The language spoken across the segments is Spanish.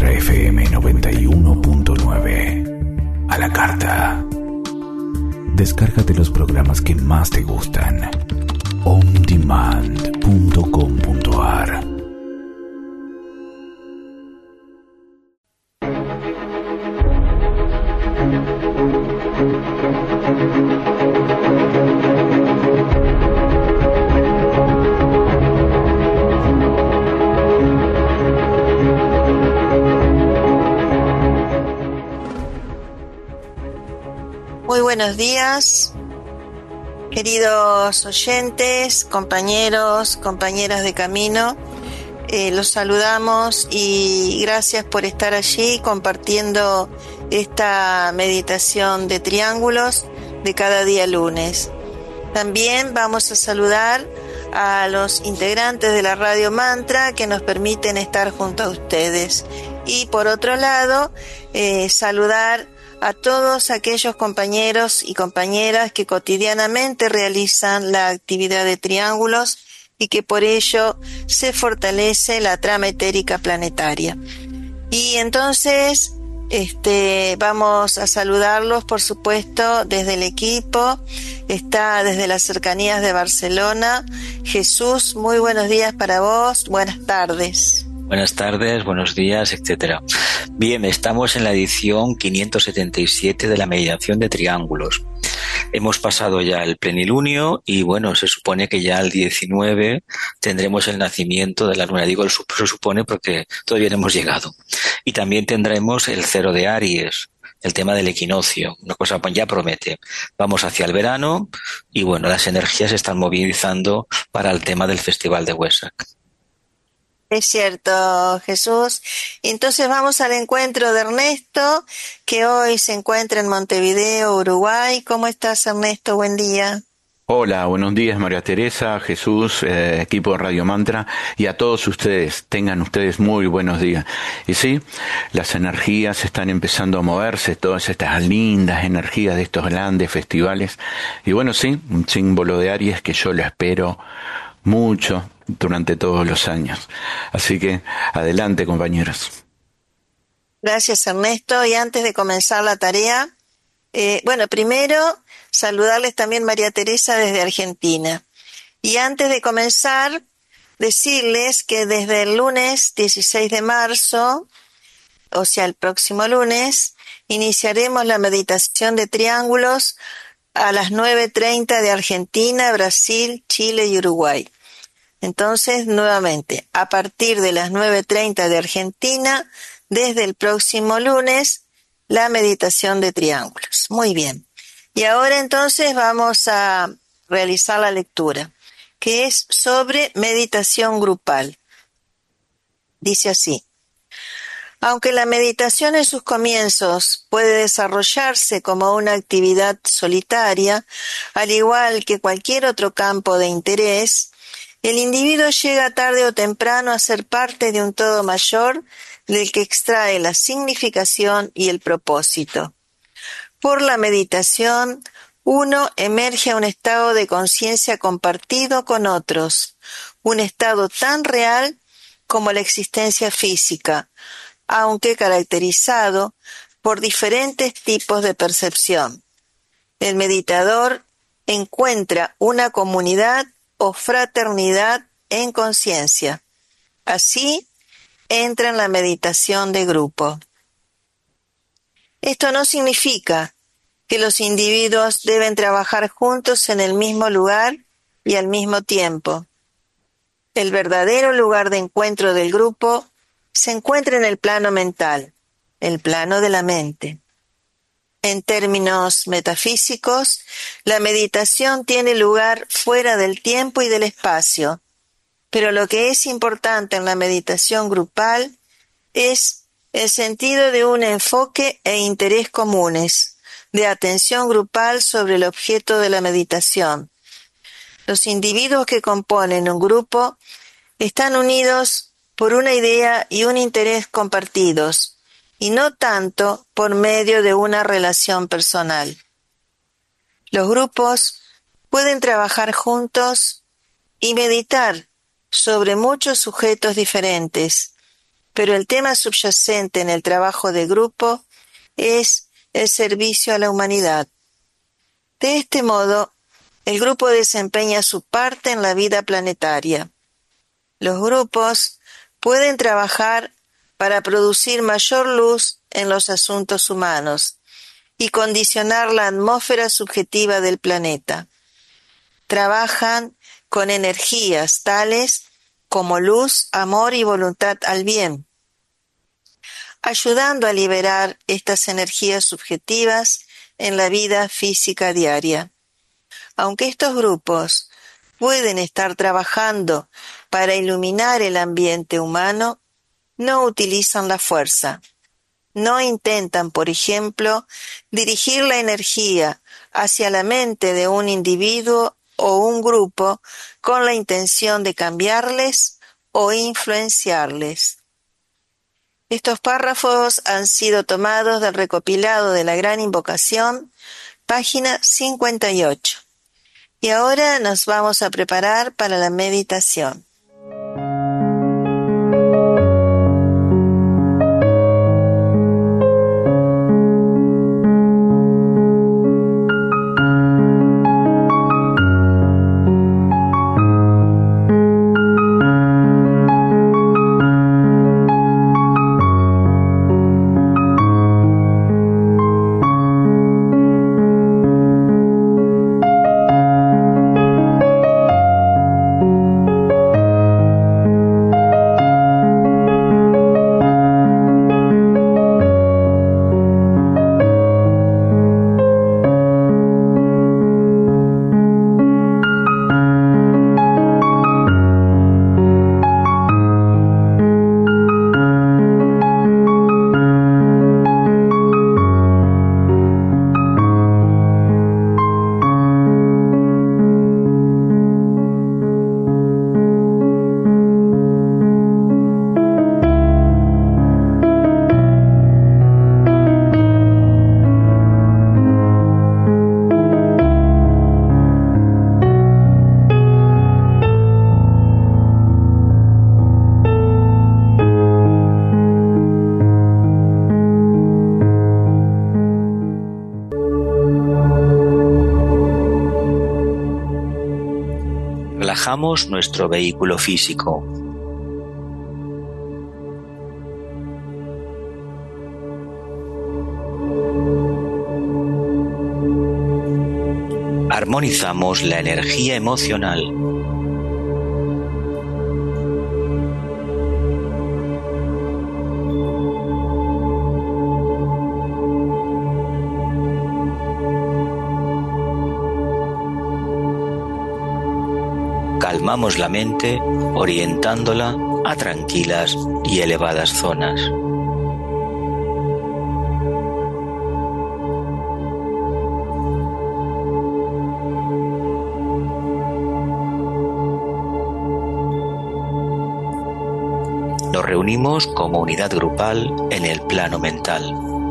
Mantra FM 91.9. A la carta. Descárgate los programas que más te gustan. ondemand.com.ar. Muy buenos días, queridos oyentes, compañeros, compañeras de camino. Los saludamos y gracias por estar allí compartiendo esta meditación de triángulos de cada día lunes. También vamos a saludar a los integrantes de la Radio Mantra que nos permiten estar junto a ustedes. Y por otro lado, saludar a todos aquellos compañeros y compañeras que cotidianamente realizan la actividad de triángulos y que por ello se fortalece la trama etérica planetaria. Y entonces vamos a saludarlos, por supuesto, desde el equipo. Está desde las cercanías de Barcelona. Jesús, muy buenos días para vos, buenas tardes. Buenas tardes, buenos días, etcétera. Bien, estamos en la edición 577 de la meditación de triángulos. Hemos pasado ya el plenilunio y bueno, se supone que ya el 19 tendremos el nacimiento de la luna. Digo se supone porque todavía no hemos llegado. Y también tendremos el 0 de Aries, el tema del equinoccio. Una cosa ya promete. Vamos hacia el verano y bueno, las energías se están movilizando para el tema del Festival de Huesac. Es cierto, Jesús. Entonces vamos al encuentro de Ernesto, que hoy se encuentra en Montevideo, Uruguay. ¿Cómo estás, Ernesto? Buen día. Hola, buenos días, María Teresa, Jesús, equipo de Radio Mantra, y a todos ustedes. Tengan ustedes muy buenos días. Y sí, las energías están empezando a moverse, todas estas lindas energías de estos grandes festivales. Y bueno, sí, un símbolo de Aries que yo lo espero mucho durante todos los años. Así que adelante, compañeros. Gracias, Ernesto. Y antes de comenzar la tarea, primero saludarles también María Teresa desde Argentina. Y antes de comenzar, decirles que desde el lunes 16 de marzo, o sea, el próximo lunes, iniciaremos la meditación de triángulos a las 9:30 de Argentina, Brasil, Chile y Uruguay. Entonces, nuevamente, a partir de las 9:30 de Argentina, desde el próximo lunes, la meditación de triángulos. Muy bien. Y ahora entonces vamos a realizar la lectura, que es sobre meditación grupal. Dice así: aunque la meditación en sus comienzos puede desarrollarse como una actividad solitaria, al igual que cualquier otro campo de interés, el individuo llega tarde o temprano a ser parte de un todo mayor del que extrae la significación y el propósito. Por la meditación, uno emerge a un estado de conciencia compartido con otros, un estado tan real como la existencia física, aunque caracterizado por diferentes tipos de percepción. El meditador encuentra una comunidad o fraternidad en conciencia. Así, entra en la meditación de grupo. Esto no significa que los individuos deben trabajar juntos en el mismo lugar y al mismo tiempo. El verdadero lugar de encuentro del grupo se encuentra en el plano mental, el plano de la mente. En términos metafísicos, la meditación tiene lugar fuera del tiempo y del espacio, pero lo que es importante en la meditación grupal es el sentido de un enfoque e interés comunes, de atención grupal sobre el objeto de la meditación. Los individuos que componen un grupo están unidos por una idea y un interés compartidos, y no tanto por medio de una relación personal. Los grupos pueden trabajar juntos y meditar sobre muchos sujetos diferentes, pero el tema subyacente en el trabajo de grupo es el servicio a la humanidad. De este modo, el grupo desempeña su parte en la vida planetaria. Los grupos pueden trabajar para producir mayor luz en los asuntos humanos y condicionar la atmósfera subjetiva del planeta. Trabajan con energías tales como luz, amor y voluntad al bien, ayudando a liberar estas energías subjetivas en la vida física diaria. Aunque estos grupos pueden estar trabajando para iluminar el ambiente humano, no utilizan la fuerza. No intentan, por ejemplo, dirigir la energía hacia la mente de un individuo o un grupo con la intención de cambiarles o influenciarles. Estos párrafos han sido tomados del recopilado de la Gran Invocación, página 58. Y ahora nos vamos a preparar para la meditación. Relajamos nuestro vehículo físico. Armonizamos la energía emocional. Calmamos la mente orientándola a tranquilas y elevadas zonas. Nos reunimos como unidad grupal en el plano mental.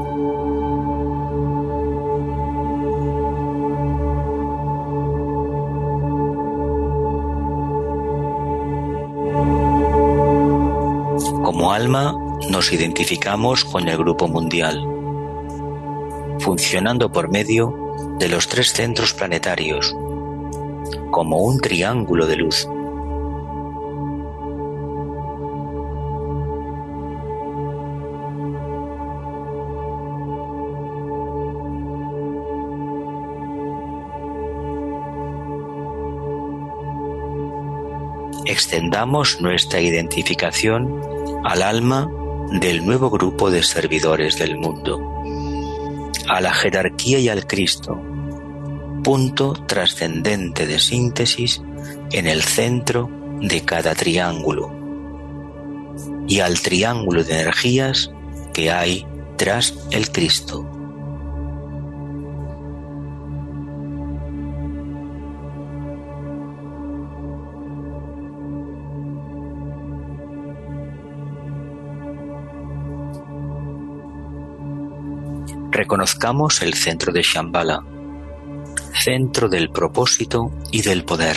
Como alma, nos identificamos con el grupo mundial, funcionando por medio de los 3 centros planetarios, como un triángulo de luz. Extendamos nuestra identificación al alma del nuevo grupo de servidores del mundo, a la jerarquía y al Cristo, punto trascendente de síntesis en el centro de cada triángulo, y al triángulo de energías que hay tras el Cristo. Reconozcamos el centro de Shambhala, centro del propósito y del poder.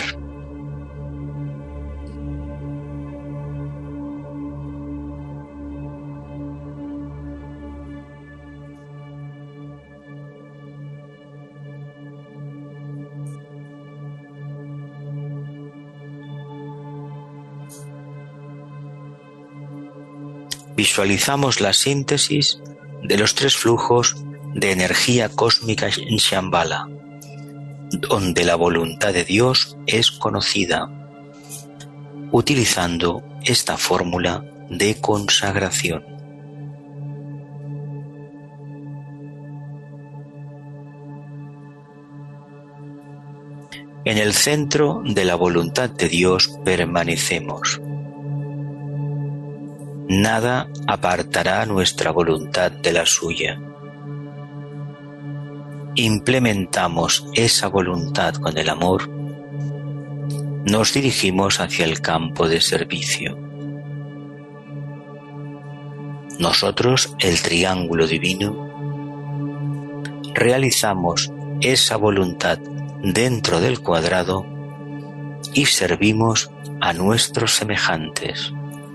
Visualizamos la síntesis de los 3 flujos de energía cósmica en Shambhala, donde la voluntad de Dios es conocida, utilizando esta fórmula de consagración. En el centro de la voluntad de Dios permanecemos. Nada apartará nuestra voluntad de la suya. Implementamos esa voluntad con el amor. Nos dirigimos hacia el campo de servicio. Nosotros, el triángulo divino, realizamos esa voluntad dentro del cuadrado y servimos a nuestros semejantes.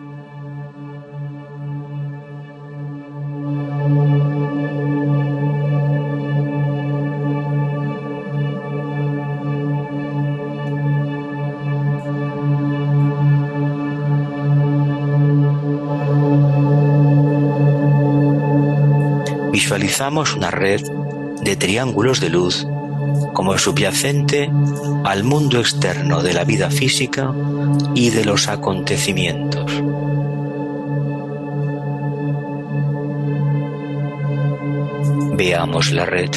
Visualizamos una red de triángulos de luz como subyacente al mundo externo de la vida física y de los acontecimientos. Veamos la red,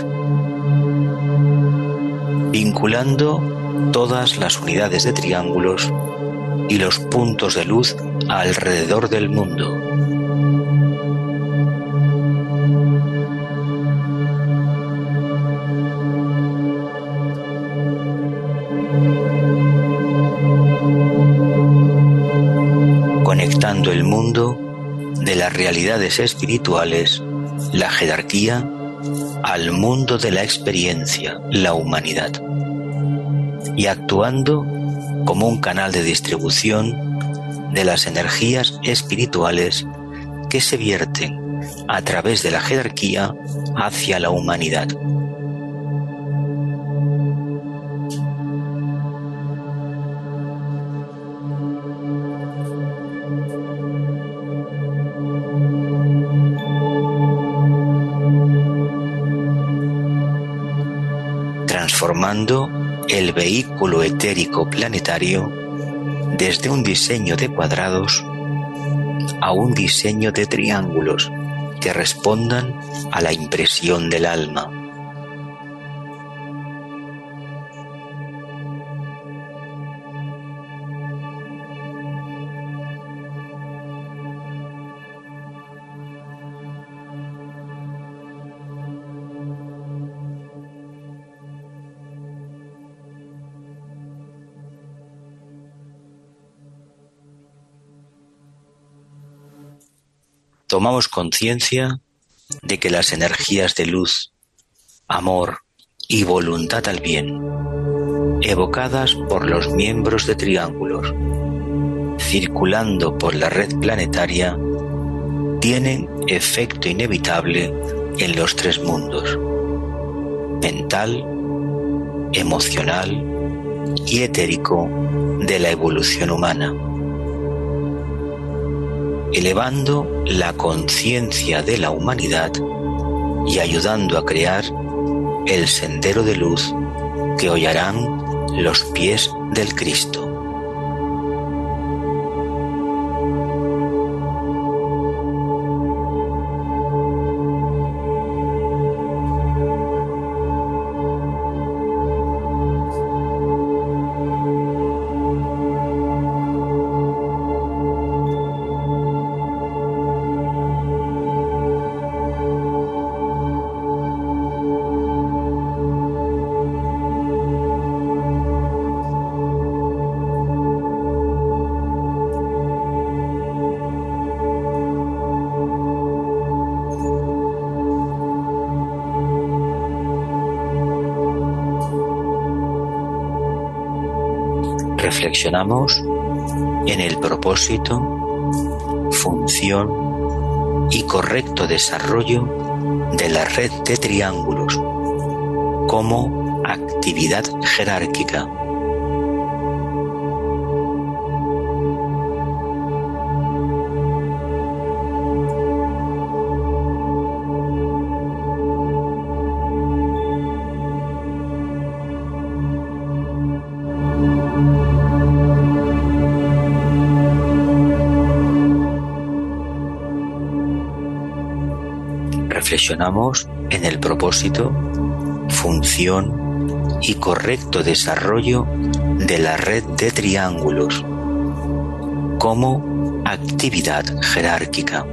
vinculando todas las unidades de triángulos y los puntos de luz alrededor del mundo. Conectando el mundo de las realidades espirituales, la jerarquía, al mundo de la experiencia, la humanidad, y actuando como un canal de distribución de las energías espirituales que se vierten a través de la jerarquía hacia la humanidad. Transformando el vehículo etérico planetario desde un diseño de cuadrados a un diseño de triángulos que respondan a la impresión del alma. Tomamos conciencia de que las energías de luz, amor y voluntad al bien, evocadas por los miembros de triángulos, circulando por la red planetaria, tienen efecto inevitable en los 3 mundos: mental, emocional y etérico de la evolución humana, elevando la conciencia de la humanidad y ayudando a crear el sendero de luz que hollarán los pies del Cristo. Reflexionamos en el propósito, función y correcto desarrollo de la red de triángulos como actividad jerárquica. reflexionamos en el propósito, función y correcto desarrollo de la red de triángulos como actividad jerárquica.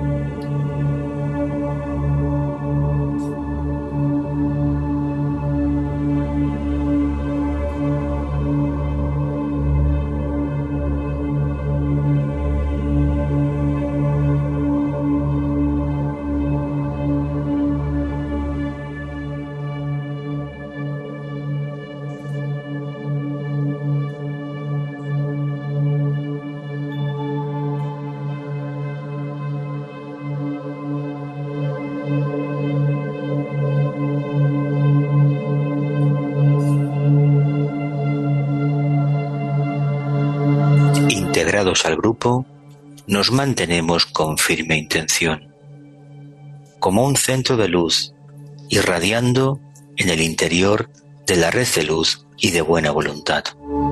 Integrados al grupo, nos mantenemos con firme intención, como un centro de luz, irradiando en el interior de la red de luz y de buena voluntad.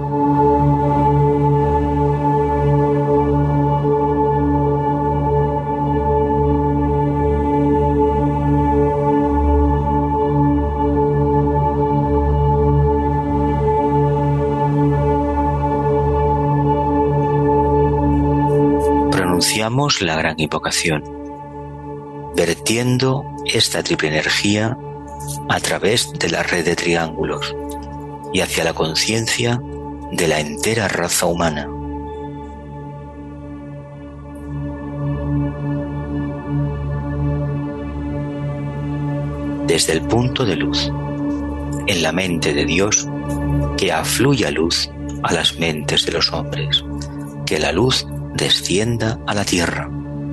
Pronunciamos la gran invocación, vertiendo esta triple energía a través de la red de triángulos y hacia la conciencia de la entera raza humana. Desde el punto de luz, en la mente de Dios, que afluya luz a las mentes de los hombres, que la luz descienda a la tierra.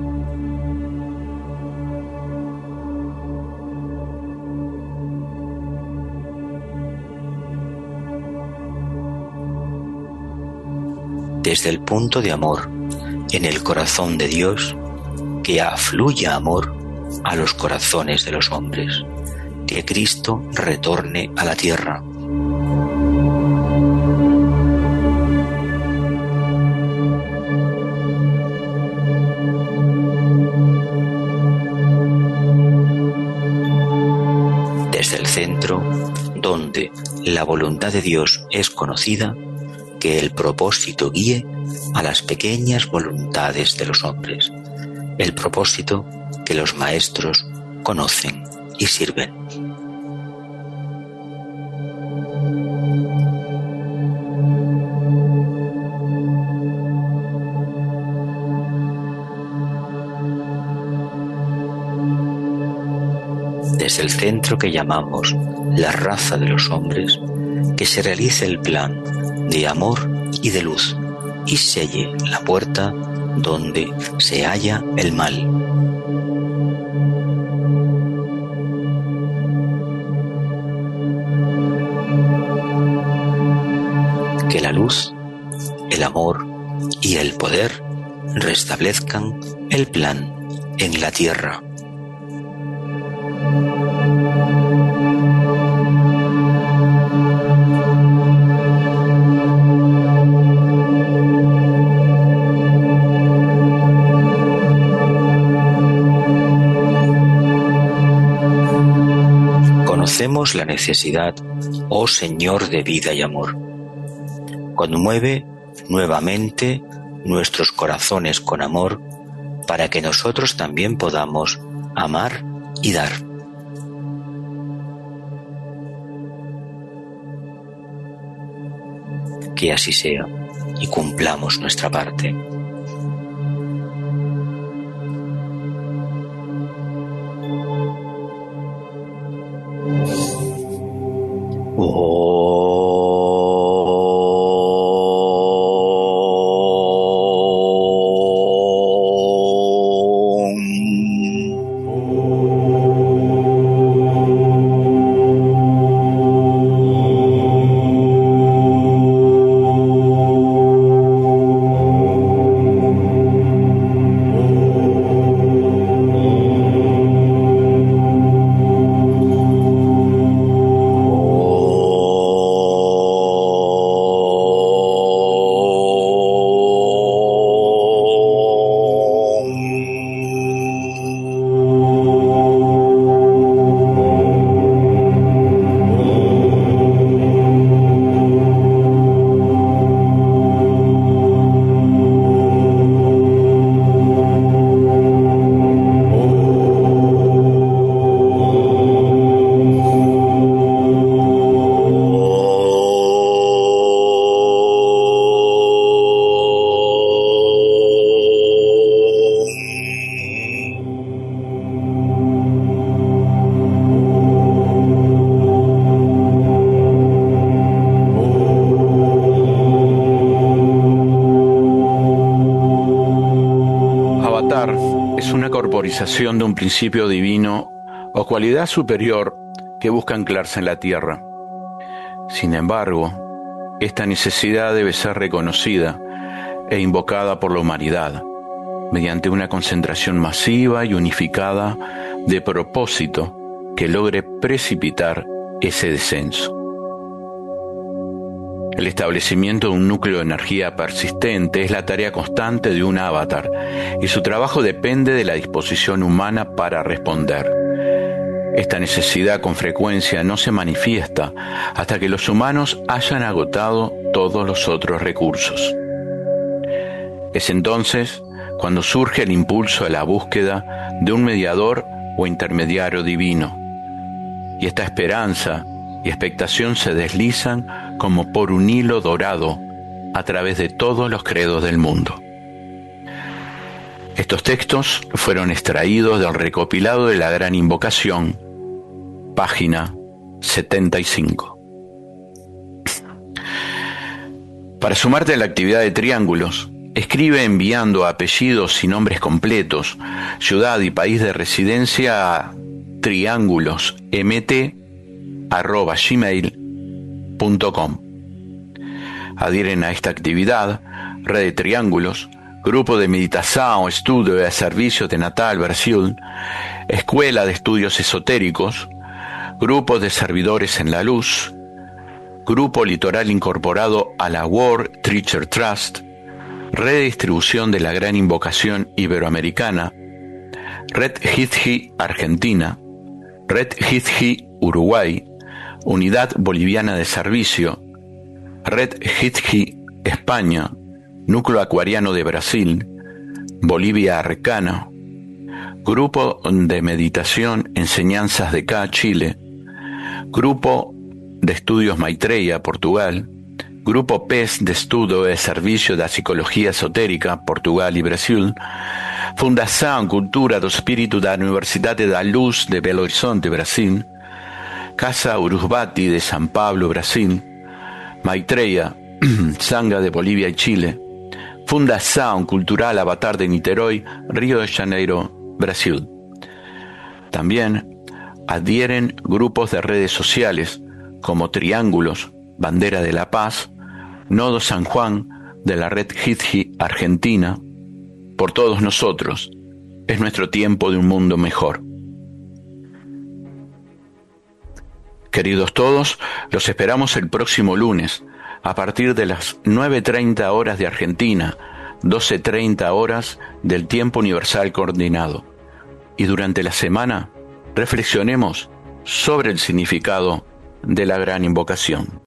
Desde el punto de amor, en el corazón de Dios, que afluya amor a los corazones de los hombres, que Cristo retorne a la tierra. Desde el centro, donde la voluntad de Dios es conocida, que el propósito guíe a las pequeñas voluntades de los hombres, el propósito que los maestros conocen y sirven. Desde el centro que llamamos la raza de los hombres, que se realice el plan de amor y de luz y selle la puerta donde se halla el mal. Que la luz, el amor y el poder restablezcan el plan en la tierra. Conocemos la necesidad, oh Señor de vida y amor. Conmueve nuevamente nuestros corazones con amor para que nosotros también podamos amar y dar. Que así sea y cumplamos nuestra parte. una corporización de un principio divino o cualidad superior que busca anclarse en la tierra. Sin embargo, esta necesidad debe ser reconocida e invocada por la humanidad mediante una concentración masiva y unificada de propósito que logre precipitar ese descenso. El establecimiento de un núcleo de energía persistente es la tarea constante de un avatar, y su trabajo depende de la disposición humana para responder. Esta necesidad con frecuencia no se manifiesta hasta que los humanos hayan agotado todos los otros recursos. Es entonces cuando surge el impulso a la búsqueda de un mediador o intermediario divino, y esta esperanza y expectación se deslizan como por un hilo dorado a través de todos los credos del mundo. Estos textos fueron extraídos del recopilado de la Gran Invocación, página 75. Para sumarte a la actividad de Triángulos, escribe enviando apellidos y nombres completos, ciudad y país de residencia a triángulos.mt@gmail.com. Adhieren a esta actividad Red de Triángulos, Grupo de Meditación, Estudio de Servicios de Natal, Brasil, Escuela de Estudios Esotéricos, Grupos de Servidores en la Luz, Grupo Litoral incorporado a la World Teacher Trust, Red de Distribución de la Gran Invocación Iberoamericana, Red Hizji Argentina, Red Hizji Uruguay, Unidad Boliviana de Servicio, Red Hizji España, Núcleo Acuariano de Brasil, Bolivia Arcana, Grupo de Meditación Enseñanzas de K, Chile, Grupo de Estudios Maitreya, Portugal, Grupo PES de Estudio de Servicio da Psicologia Esotérica, Portugal y Brasil, Fundação Cultura do Espírito da Universidade da Luz de Belo Horizonte, Brasil, Casa Urubati de San Pablo, Brasil, Maitreya Sangha de Bolivia y Chile, Fundação Cultural Avatar de Niterói, Río de Janeiro, Brasil. También adhieren grupos de redes sociales como Triángulos, Bandera de la Paz, Nodo San Juan de la Red Hizji Argentina. Por todos nosotros, es nuestro tiempo de un mundo mejor. Queridos todos, los esperamos el próximo lunes, a partir de las 9:30 horas de Argentina, 12:30 horas del Tiempo Universal Coordinado. Y durante la semana, reflexionemos sobre el significado de la Gran Invocación.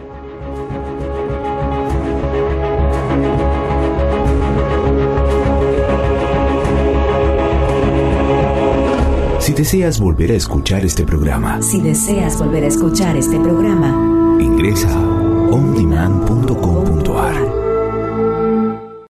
Si deseas volver a escuchar este programa, ingresa a ondemand.com.ar.